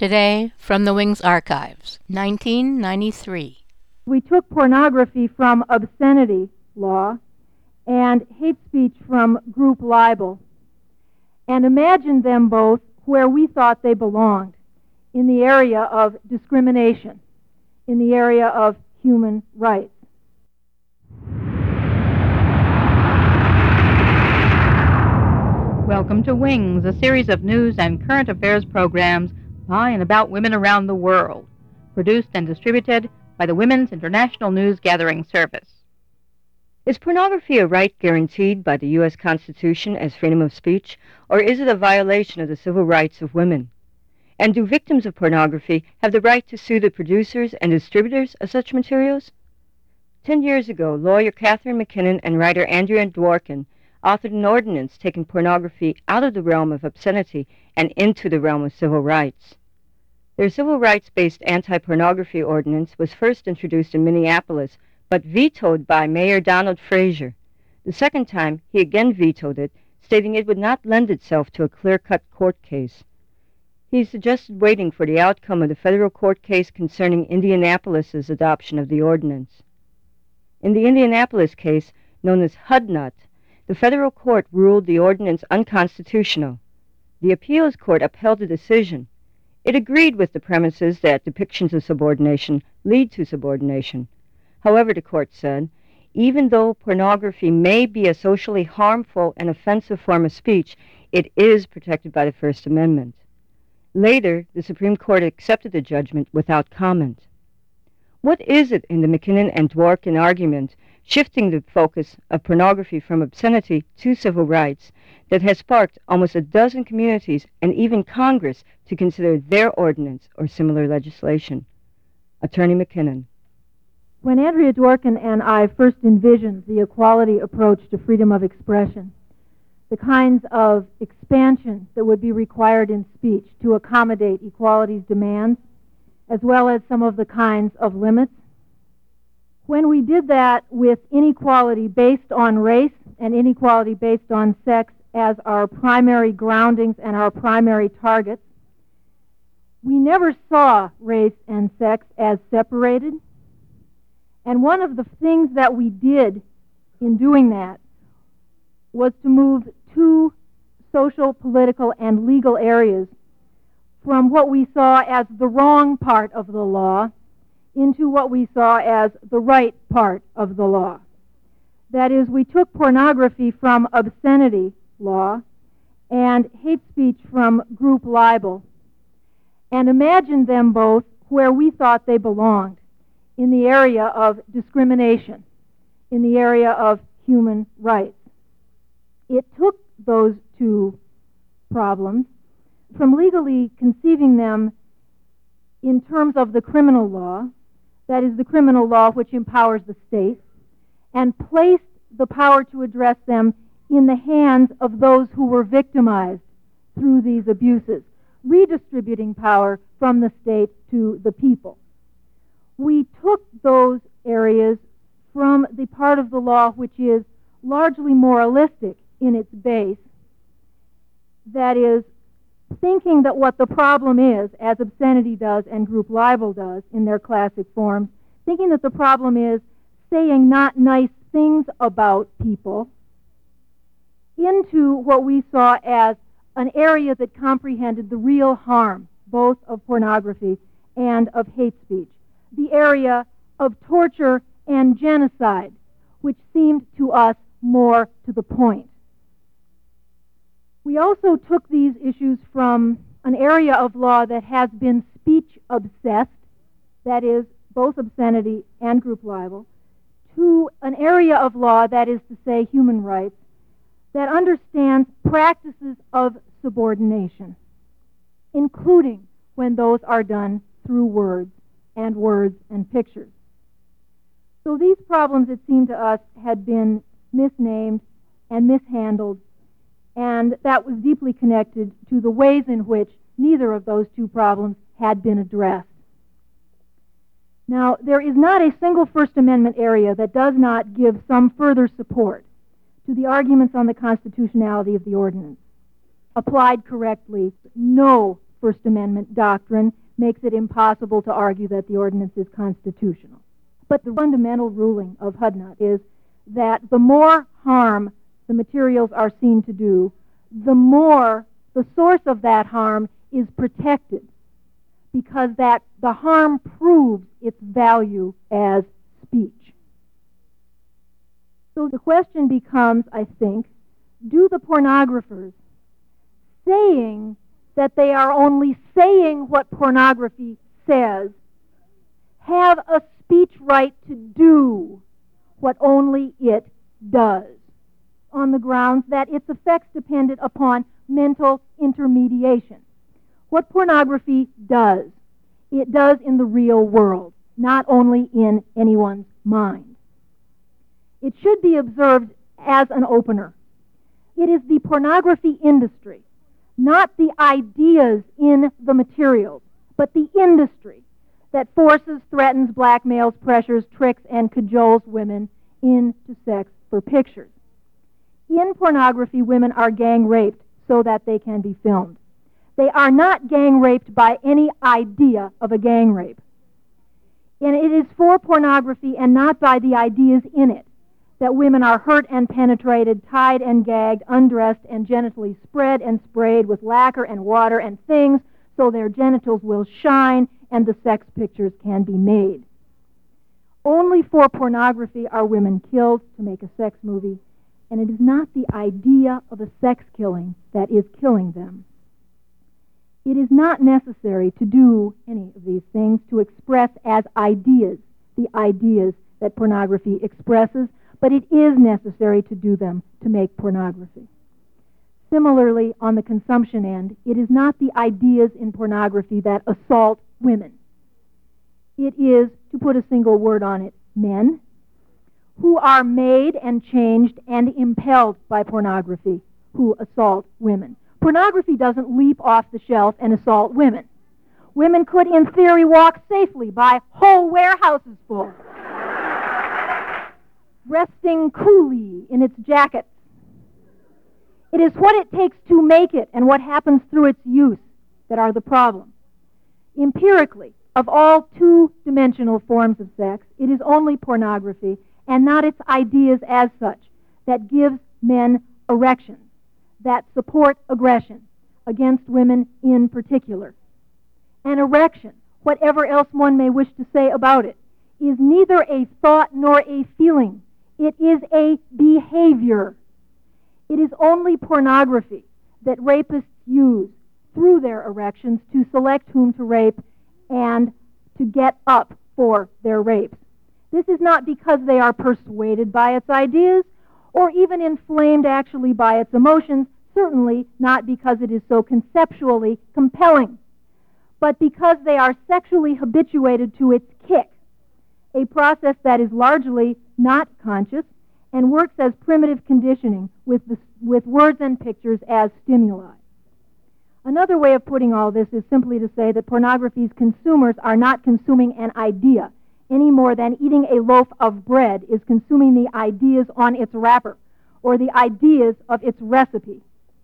Today, from the Wings Archives, 1993. We took pornography from obscenity law and hate speech from group libel and imagined them both where we thought they belonged, in the area of discrimination, in the area of human rights. Welcome to Wings, a series of news and current affairs programs by and about women around the world, produced and distributed by the Women's International News Gathering Service. Is pornography a right guaranteed by the U.S. Constitution as freedom of speech, or is it a violation of the civil rights of women? And do victims of pornography have the right to sue the producers and distributors of such materials? 10 years ago, lawyer Catherine MacKinnon and writer Andrea Dworkin authored an ordinance taking pornography out of the realm of obscenity and into the realm of civil rights. Their civil rights-based anti-pornography ordinance was first introduced in Minneapolis, but vetoed by Mayor Donald Frazier. The second time, he again vetoed it, stating it would not lend itself to a clear-cut court case. He suggested waiting for the outcome of the federal court case concerning Indianapolis's adoption of the ordinance. In the Indianapolis case, known as Hudnut, the federal court ruled the ordinance unconstitutional. The appeals court upheld the decision. It agreed with the premises that depictions of subordination lead to subordination. However, the court said, even though pornography may be a socially harmful and offensive form of speech, it is protected by the First Amendment. Later, the Supreme Court accepted the judgment without comment. What is it in the MacKinnon and Dworkin argument, shifting the focus of pornography from obscenity to civil rights, that has sparked almost a dozen communities and even Congress to consider their ordinance or similar legislation? Attorney MacKinnon. When Andrea Dworkin and I first envisioned the equality approach to freedom of expression, the kinds of expansion that would be required in speech to accommodate equality's demands, as well as some of the kinds of limits, when we did that with inequality based on race and inequality based on sex as our primary groundings and our primary targets, we never saw race and sex as separated. And one of the things that we did in doing that was to move two social, political, and legal areas from what we saw as the wrong part of the law into what we saw as the right part of the law. That is, we took pornography from obscenity law and hate speech from group libel and imagined them both where we thought they belonged, in the area of discrimination, in the area of human rights. It took those two problems from legally conceiving them in terms of the criminal law, that is the criminal law which empowers the state, and placed the power to address them in the hands of those who were victimized through these abuses, redistributing power from the state to the people. We took those areas from the part of the law which is largely moralistic in its base, that is, thinking that what the problem is, as obscenity does and group libel does in their classic forms, thinking that the problem is saying not nice things about people, into what we saw as an area that comprehended the real harm, both of pornography and of hate speech, the area of torture and genocide, which seemed to us more to the point. We also took these issues from an area of law that has been speech-obsessed, that is, both obscenity and group libel, to an area of law, that is to say, human rights, that understands practices of subordination, including when those are done through words and pictures. So these problems, it seemed to us, had been misnamed and mishandled, and that was deeply connected to the ways in which neither of those two problems had been addressed. Now, there is not a single First Amendment area that does not give some further support to the arguments on the constitutionality of the ordinance. Applied correctly, no First Amendment doctrine makes it impossible to argue that the ordinance is constitutional. But the fundamental ruling of HUDNUT is that the more harm the materials are seen to do, the more the source of that harm is protected, because that the harm proves its value as speech. So the question becomes, I think, do the pornographers, saying that they are only saying what pornography says, have a speech right to do what only it does, on the grounds that its effects depended upon mental intermediation? What pornography does, it does in the real world, not only in anyone's mind. It should be observed as an opener. It is the pornography industry, not the ideas in the materials, but the industry that forces, threatens, blackmails, pressures, tricks, and cajoles women into sex for pictures. In pornography, women are gang raped so that they can be filmed. They are not gang raped by any idea of a gang rape. And it is for pornography and not by the ideas in it that women are hurt and penetrated, tied and gagged, undressed and genitally spread and sprayed with lacquer and water and things so their genitals will shine and the sex pictures can be made. Only for pornography are women killed to make a sex movie, and it is not the idea of a sex killing that is killing them. It is not necessary to do any of these things to express as ideas the ideas that pornography expresses, but it is necessary to do them to make pornography. Similarly, on the consumption end, it is not the ideas in pornography that assault women. It is, to put a single word on it, men who are made and changed and impelled by pornography who assault women. Pornography doesn't leap off the shelf and assault women. Women could, in theory, walk safely by whole warehouses full, resting coolly in its jackets. It is what it takes to make it and what happens through its use that are the problem. Empirically, of all two-dimensional forms of sex, it is only pornography and not its ideas as such that gives men erections that support aggression against women in particular. An erection, whatever else one may wish to say about it, is neither a thought nor a feeling. It is a behavior. It is only pornography that rapists use through their erections to select whom to rape and to get up for their rapes. This is not because they are persuaded by its ideas or even inflamed actually by its emotions, certainly not because it is so conceptually compelling, but because they are sexually habituated to its kick, a process that is largely not conscious and works as primitive conditioning with words and pictures as stimuli. Another way of putting all this is simply to say that pornography's consumers are not consuming an idea any more than eating a loaf of bread is consuming the ideas on its wrapper or the ideas of its recipe.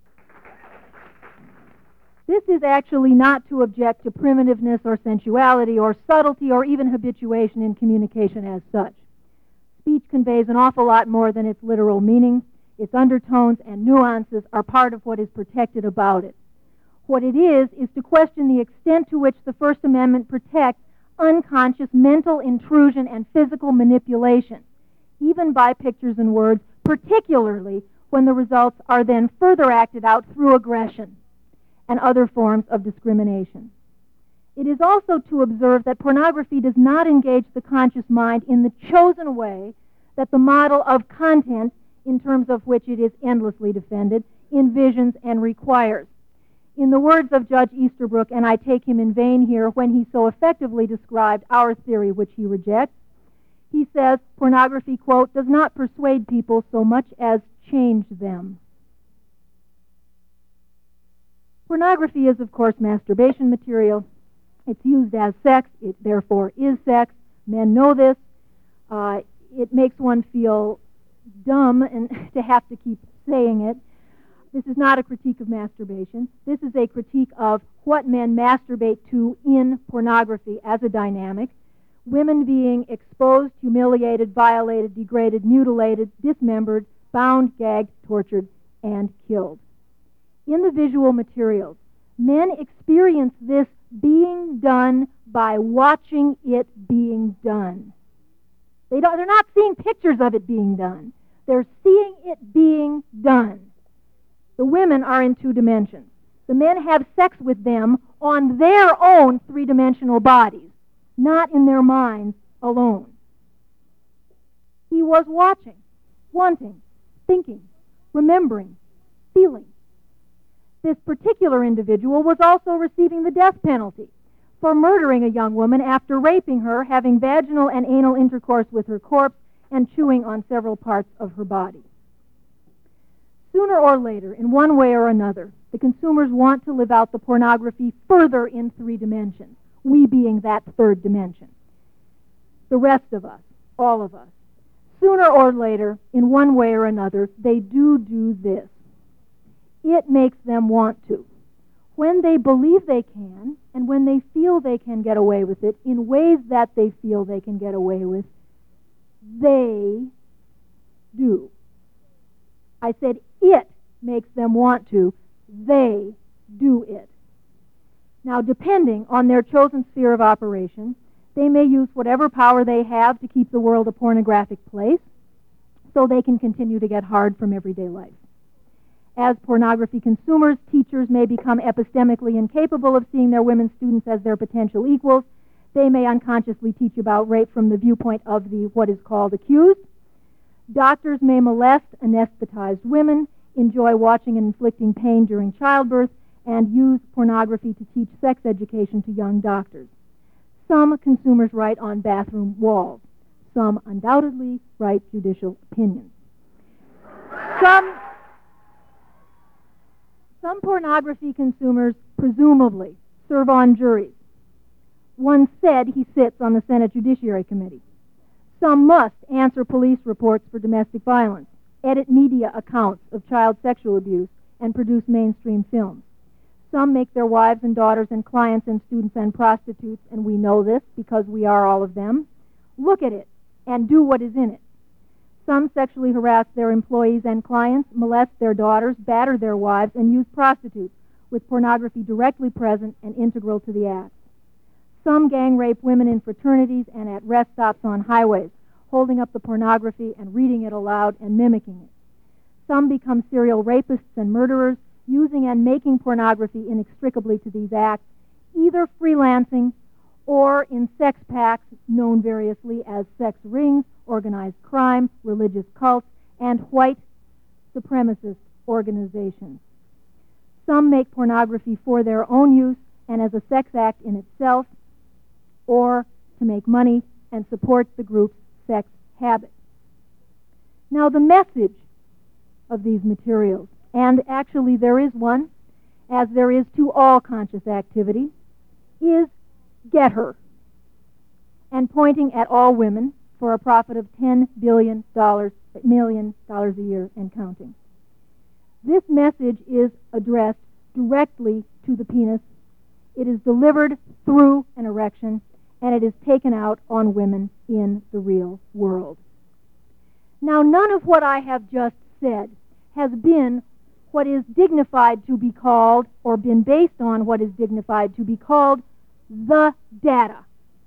This is actually not to object to primitiveness or sensuality or subtlety or even habituation in communication as such. Speech conveys an awful lot more than its literal meaning. Its undertones and nuances are part of what is protected about it. What it is to question the extent to which the First Amendment protects unconscious mental intrusion and physical manipulation, even by pictures and words, particularly when the results are then further acted out through aggression and other forms of discrimination. It is also to observe that pornography does not engage the conscious mind in the chosen way that the model of content, in terms of which it is endlessly defended, envisions and requires. In the words of Judge Easterbrook, and I take him in vain here when he so effectively described our theory, which he rejects, he says, pornography, quote, does not persuade people so much as change them. Pornography is, of course, masturbation material. It's used as sex. It therefore is sex. Men know this. It makes one feel dumb and to have to keep saying it. This is not a critique of masturbation. This is a critique of what men masturbate to in pornography as a dynamic. Women being exposed, humiliated, violated, degraded, mutilated, dismembered, bound, gagged, tortured, and killed. In the visual materials, men experience this being done by watching it being done. They're not seeing pictures of it being done. They're seeing it being done. The women are in two dimensions. The men have sex with them on their own three-dimensional bodies, not in their minds alone. He was watching, wanting, thinking, remembering, feeling. This particular individual was also receiving the death penalty for murdering a young woman after raping her, having vaginal and anal intercourse with her corpse, and chewing on several parts of her body. Sooner or later, in one way or another, the consumers want to live out the pornography further in three dimensions, we being that third dimension. The rest of us, all of us, sooner or later, in one way or another, they do this. It makes them want to. When they believe they can, and when they feel they can get away with it, in ways that they feel they can get away with, they do. I said it makes them want to. They do it. Now, depending on their chosen sphere of operation, they may use whatever power they have to keep the world a pornographic place so they can continue to get hard from everyday life. As pornography consumers, teachers may become epistemically incapable of seeing their women students as their potential equals. They may unconsciously teach about rape from the viewpoint of the what is called accused. Doctors may molest anesthetized women, enjoy watching and inflicting pain during childbirth, and use pornography to teach sex education to young doctors. Some consumers write on bathroom walls. Some undoubtedly write judicial opinions. Some pornography consumers presumably serve on juries. One said he sits on the Senate Judiciary Committee. Some must answer police reports for domestic violence, edit media accounts of child sexual abuse, and produce mainstream films. Some make their wives and daughters and clients and students and prostitutes, and we know this because we are all of them. Look at it and do what is in it. Some sexually harass their employees and clients, molest their daughters, batter their wives, and use prostitutes, with pornography directly present and integral to the act. Some gang rape women in fraternities and at rest stops on highways, holding up the pornography and reading it aloud and mimicking it. Some become serial rapists and murderers, using and making pornography inextricably to these acts, either freelancing or in sex packs known variously as sex rings, organized crime, religious cults, and white supremacist organizations. Some make pornography for their own use and as a sex act in itself, or to make money and support the group's sex habit. Now, the message of these materials, and actually there is one, as there is to all conscious activity, is get her, and pointing at all women for a profit of $10 million a year and counting. This message is addressed directly to the penis. It is delivered through an erection, and it is taken out on women in the real world. Now, none of what I have just said has been what is dignified to be called, or been based on what is dignified to be called, the data.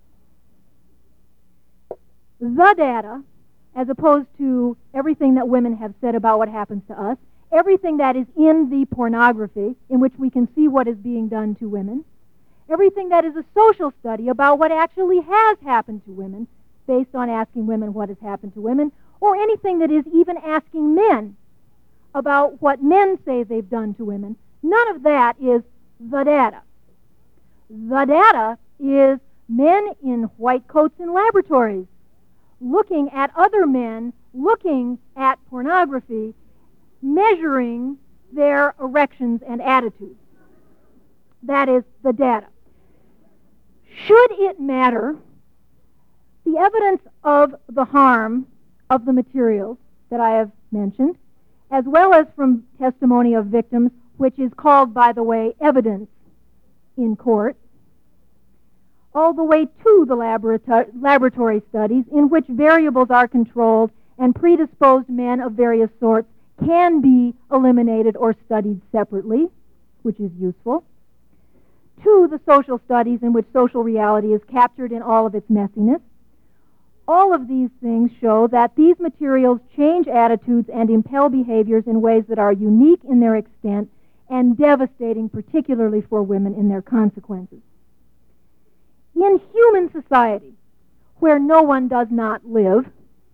The data, as opposed to everything that women have said about what happens to us, everything that is in the pornography in which we can see what is being done to women, everything that is a social study about what actually has happened to women based on asking women what has happened to women, or anything that is even asking men about what men say they've done to women, none of that is the data. The data is men in white coats in laboratories looking at other men, looking at pornography, measuring their erections and attitudes. That is the data. Should it matter, the evidence of the harm of the materials that I have mentioned as well as from testimony of victims, which is called, by the way, evidence in court, all the way to the laboratory studies in which variables are controlled and predisposed men of various sorts can be eliminated or studied separately, which is useful, to the social studies in which social reality is captured in all of its messiness. All of these things show that these materials change attitudes and impel behaviors in ways that are unique in their extent and devastating, particularly for women, in their consequences. In human society, where no one does not live,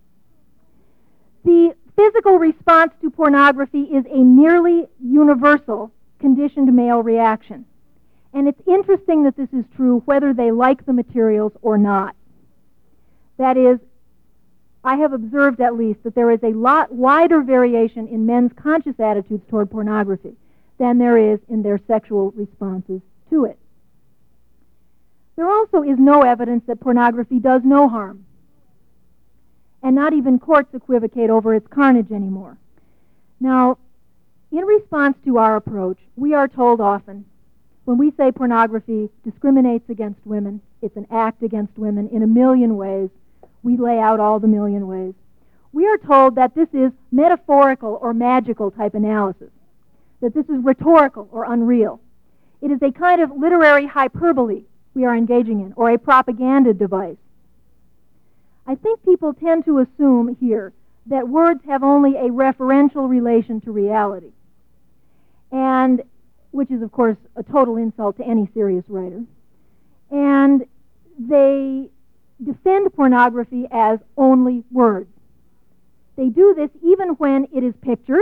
the physical response to pornography is a nearly universal conditioned male reaction. And it's interesting that this is true whether they like the materials or not. That is, I have observed at least that there is a lot wider variation in men's conscious attitudes toward pornography than there is in their sexual responses to it. There also is no evidence that pornography does no harm. And not even courts equivocate over its carnage anymore. Now, in response to our approach, we are told often, when we say pornography discriminates against women, it's an act against women in a million ways, we lay out all the million ways. We are told that this is metaphorical or magical type analysis, that this is rhetorical or unreal. It is a kind of literary hyperbole we are engaging in, or a propaganda device. I think people tend to assume here that words have only a referential relation to reality, and which is, of course, a total insult to any serious writer. And they defend pornography as only words. They do this even when it is pictures,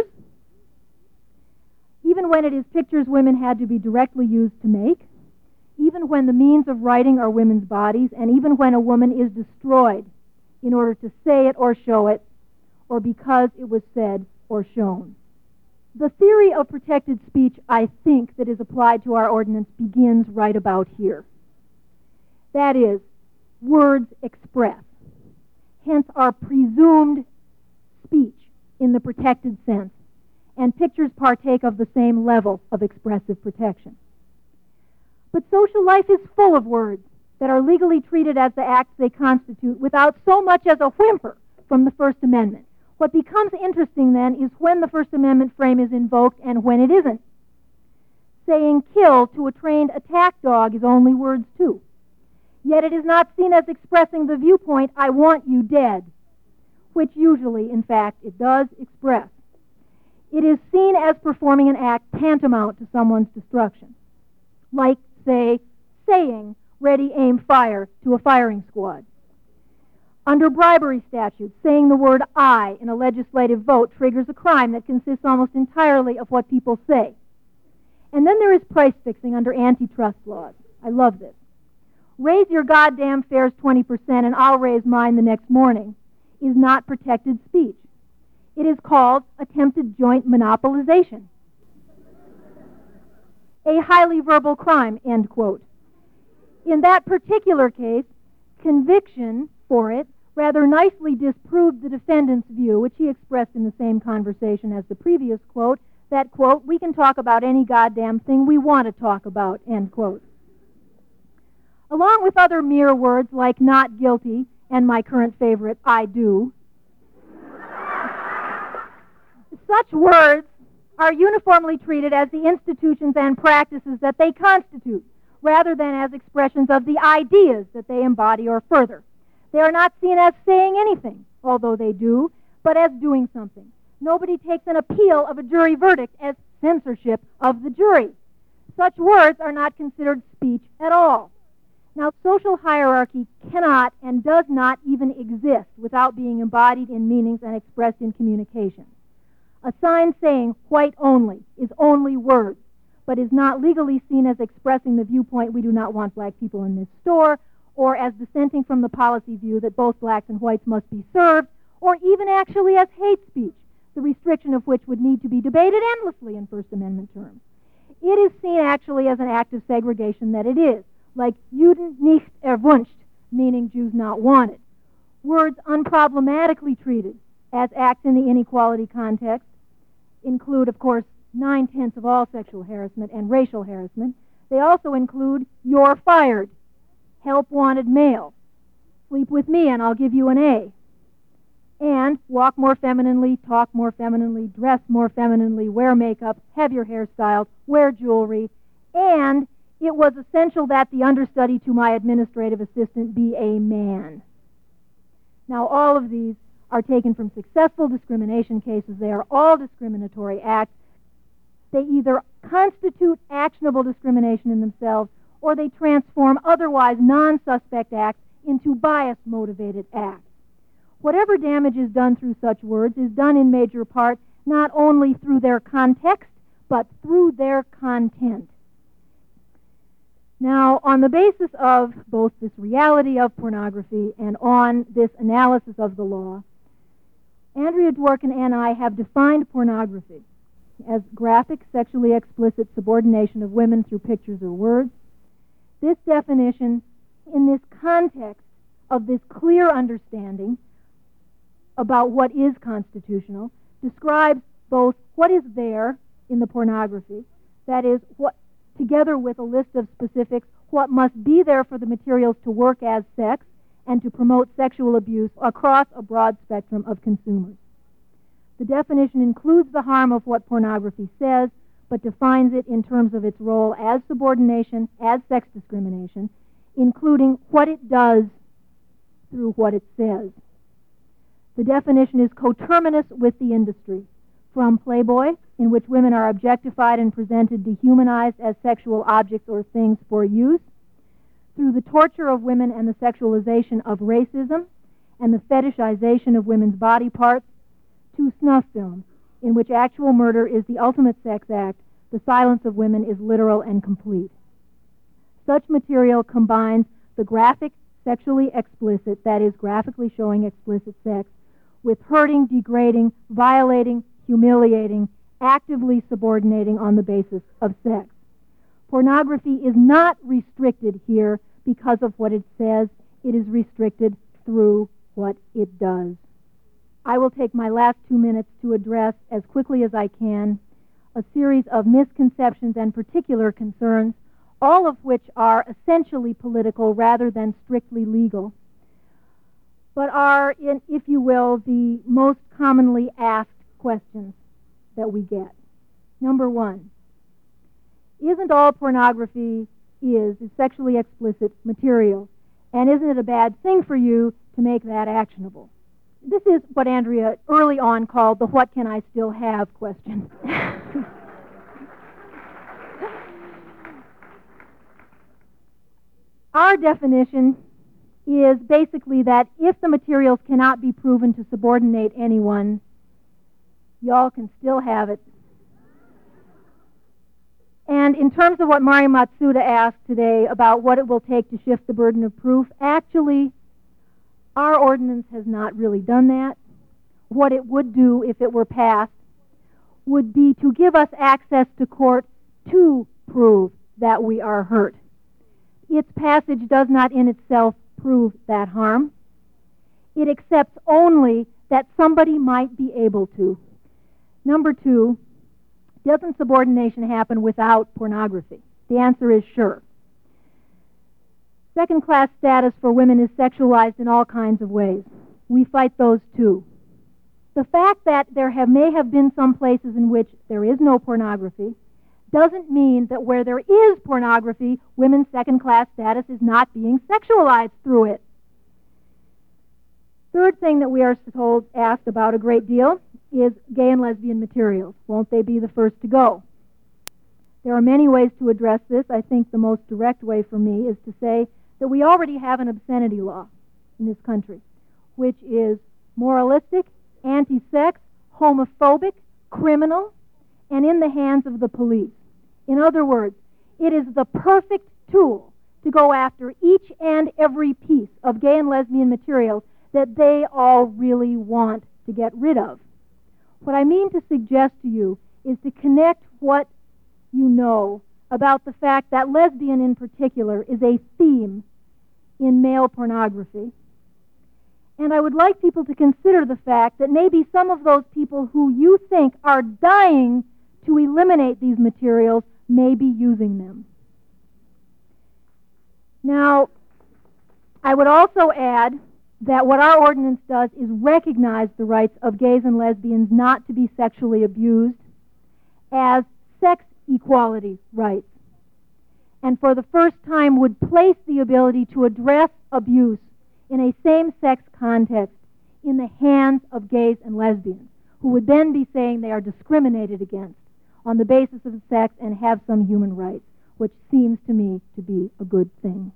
even when it is pictures women had to be directly used to make, even when the means of writing are women's bodies, and even when a woman is destroyed in order to say it or show it, or because it was said or shown. The theory of protected speech, I think, that is applied to our ordinance begins right about here. That is, words express, hence are presumed speech in the protected sense, and pictures partake of the same level of expressive protection. But social life is full of words that are legally treated as the acts they constitute without so much as a whimper from the First Amendment. What becomes interesting then is when the First Amendment frame is invoked and when it isn't. Saying kill to a trained attack dog is only words too. Yet it is not seen as expressing the viewpoint, I want you dead, which usually, in fact, it does express. It is seen as performing an act tantamount to someone's destruction, like, say, saying, ready, aim, fire to a firing squad. Under bribery statutes, saying the word I in a legislative vote triggers a crime that consists almost entirely of what people say. And then there is price fixing under antitrust laws. I love this. Raise your goddamn fares 20% and I'll raise mine the next morning is not protected speech. It is called attempted joint monopolization. A highly verbal crime, end quote. In that particular case, conviction for it rather nicely disproved the defendant's view, which he expressed in the same conversation as the previous quote, that, quote, we can talk about any goddamn thing we want to talk about, end quote. Along with other mere words like not guilty and my current favorite, I do, such words are uniformly treated as the institutions and practices that they constitute, rather than as expressions of the ideas that they embody or further. They are not seen as saying anything, although they do, but as doing something. Nobody takes an appeal of a jury verdict as censorship of the jury. Such words are not considered speech at all. Now, social hierarchy cannot and does not even exist without being embodied in meanings and expressed in communication. A sign saying white only is only words, but is not legally seen as expressing the viewpoint we do not want black people in this store, or as dissenting from the policy view that both blacks and whites must be served, or even actually as hate speech, the restriction of which would need to be debated endlessly in First Amendment terms. It is seen actually as an act of segregation that it is, like Juden nicht erwünscht, meaning Jews not wanted. Words unproblematically treated as acts in the inequality context, include, of course, 9/10 of all sexual harassment and racial harassment. They also include "you're fired," "help wanted mail," "sleep with me and I'll give you an A," and "walk more femininely, talk more femininely, dress more femininely, wear makeup, have your hair styled, wear jewelry," and "it was essential that the understudy to my administrative assistant be a man." Now, all of these are taken from successful discrimination cases. They are all discriminatory acts. They either constitute actionable discrimination in themselves, or they transform otherwise non-suspect acts into bias-motivated acts. Whatever damage is done through such words is done in major part not only through their context, but through their content. Now, on the basis of both this reality of pornography and on this analysis of the law, Andrea Dworkin and I have defined pornography as graphic, sexually explicit subordination of women through pictures or words. This definition, in this context of this clear understanding about what is constitutional, describes both what is there in the pornography, that is, what, together with a list of specifics, what must be there for the materials to work as sex and to promote sexual abuse across a broad spectrum of consumers. The definition includes the harm of what pornography says, but defines it in terms of its role as subordination, as sex discrimination, including what it does through what it says. The definition is coterminous with the industry, from Playboy, in which women are objectified and presented dehumanized as sexual objects or things for use, through the torture of women and the sexualization of racism and the fetishization of women's body parts, to snuff film, in which actual murder is the ultimate sex act, the silence of women is literal and complete. Such material combines the graphic, sexually explicit, that is, graphically showing explicit sex, with hurting, degrading, violating, humiliating, actively subordinating on the basis of sex. Pornography is not restricted here because of what it says. It is restricted through what it does. I will take my last 2 minutes to address, as quickly as I can, a series of misconceptions and particular concerns, all of which are essentially political rather than strictly legal, but are, if you will, the most commonly asked questions that we get. Number one, isn't all pornography is sexually explicit material? And isn't it a bad thing for you to make that actionable? This is what Andrea early on called the "what can I still have" question. Our definition is basically that if the materials cannot be proven to subordinate anyone, y'all can still have it. And in terms of what Mari Matsuda asked today about what it will take to shift the burden of proof, actually, our ordinance has not really done that. What it would do if it were passed would be to give us access to court to prove that we are hurt. Its passage does not in itself prove that harm. It accepts only that somebody might be able to. Number two, doesn't subordination happen without pornography? The answer is sure. Second-class status for women is sexualized in all kinds of ways. We fight those too. The fact that there may have been some places in which there is no pornography doesn't mean that where there is pornography, women's second-class status is not being sexualized through it. Third thing that we are asked about a great deal is gay and lesbian materials. Won't they be the first to go? There are many ways to address this. I think the most direct way for me is to say that we already have an obscenity law in this country, which is moralistic, anti-sex, homophobic, criminal, and in the hands of the police. In other words, it is the perfect tool to go after each and every piece of gay and lesbian materials that they all really want to get rid of. What I mean to suggest to you is to connect what you know about the fact that lesbian in particular is a theme in male pornography, And I would like people to consider the fact that maybe some of those people who you think are dying to eliminate these materials may be using them. Now, I would also add that what our ordinance does is recognize the rights of gays and lesbians not to be sexually abused as sex equality rights, and for the first time would place the ability to address abuse in a same-sex context in the hands of gays and lesbians, who would then be saying they are discriminated against on the basis of sex and have some human rights, which seems to me to be a good thing.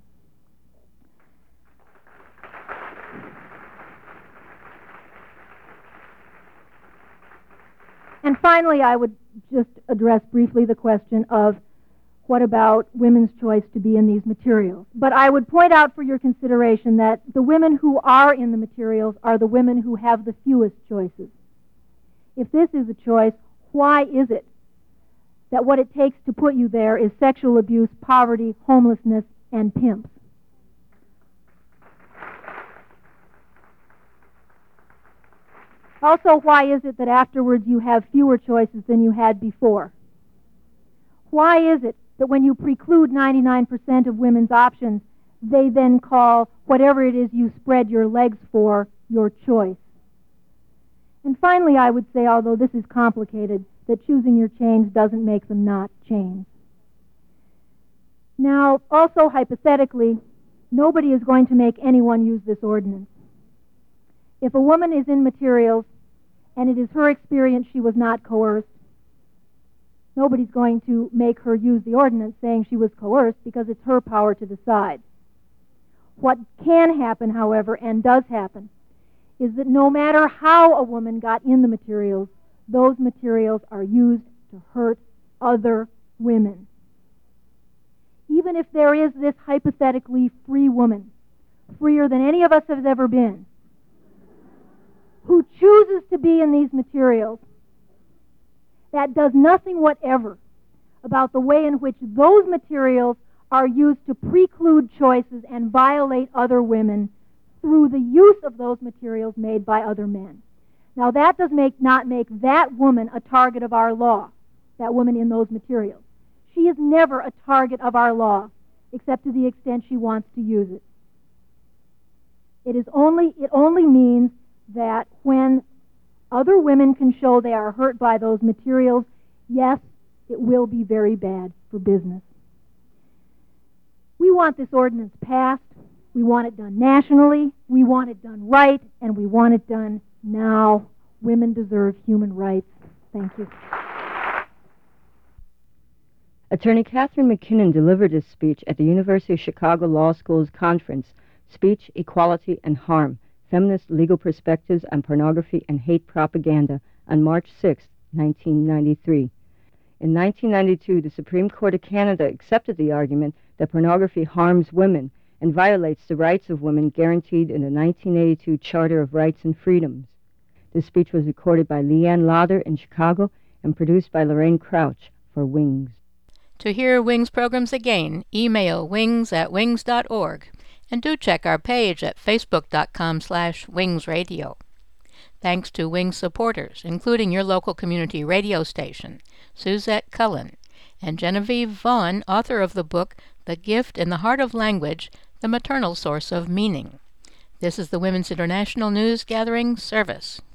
And finally, I would just address briefly the question of what about women's choice to be in these materials. But I would point out for your consideration that the women who are in the materials are the women who have the fewest choices. If this is a choice, why is it that what it takes to put you there is sexual abuse, poverty, homelessness, and pimps? Also, why is it that afterwards you have fewer choices than you had before? Why is it that when you preclude 99% of women's options, they then call whatever it is you spread your legs for your choice? And finally, I would say, although this is complicated, that choosing your chains doesn't make them not chains. Now, also hypothetically, nobody is going to make anyone use this ordinance. If a woman is in materials and it is her experience she was not coerced, nobody's going to make her use the ordinance saying she was coerced because it's her power to decide. What can happen, however, and does happen, is that no matter how a woman got in the materials, those materials are used to hurt other women. Even if there is this hypothetically free woman, freer than any of us have ever been, who chooses to be in these materials, that does nothing whatever about the way in which those materials are used to preclude choices and violate other women through the use of those materials made by other men. Now, that does not make that woman a target of our law, that woman in those materials. She is never a target of our law, except to the extent she wants to use it. It only means that when other women can show they are hurt by those materials, yes, it will be very bad for business. We want this ordinance passed. We want it done nationally. We want it done right, and we want it done now. Women deserve human rights. Thank you. Attorney Catherine McKinnon delivered this speech at the University of Chicago Law School's conference, Speech, Equality, and Harm, Feminist Legal Perspectives on Pornography and Hate Propaganda, on March 6, 1993. In 1992, the Supreme Court of Canada accepted the argument that pornography harms women and violates the rights of women guaranteed in the 1982 Charter of Rights and Freedoms. This speech was recorded by Leanne Lauder in Chicago and produced by Lorraine Crouch for Wings. To hear Wings programs again, email wings@wings.org, and do check our page at facebook.com/wingsradio. Thanks to Wings supporters, including your local community radio station, Suzette Cullen, and Genevieve Vaughn, author of the book The Gift in the Heart of Language, The Maternal Source of Meaning. This is the Women's International News Gathering Service.